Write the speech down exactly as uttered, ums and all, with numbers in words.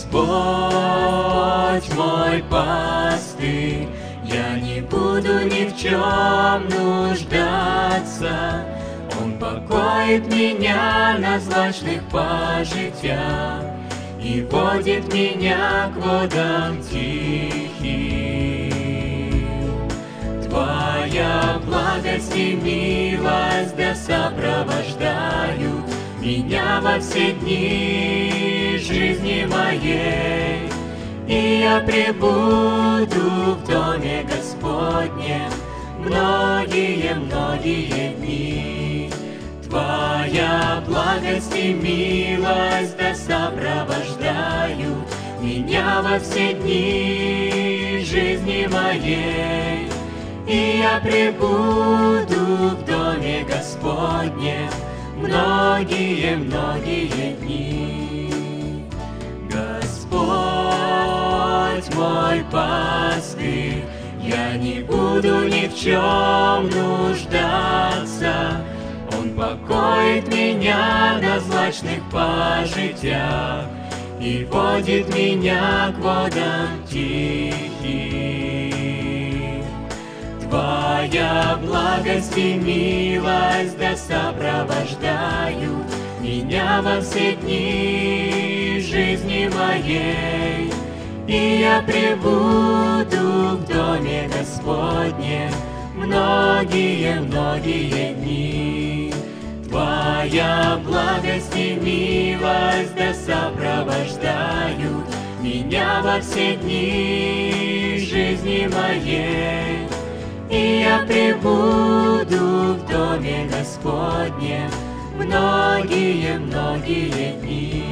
Господь мой пастырь, я не буду ни в чем нуждаться. Он покоит меня на злачных пажитях и водит меня к водам тихим. Твоя благость и милость да сопровождают меня во все дни жизни моей, и я пребуду в доме Господнем многие-многие дни. Твоя благость и милость да сопровождают меня во все дни жизни моей, и я пребуду в доме Господнем многие-многие дни. Господь мой пастырь, я не буду ни в чем нуждаться. Он покоит меня на злачных пажитях и водит меня к водам тихим. Твоя благость и милость да сопровождают меня во все дни жизни моей, и я пребуду в доме Господнем многие-многие дни. Твоя благость и милость да сопровождают меня во все дни жизни моей, и я пребуду в доме Господнем многие-многие дни.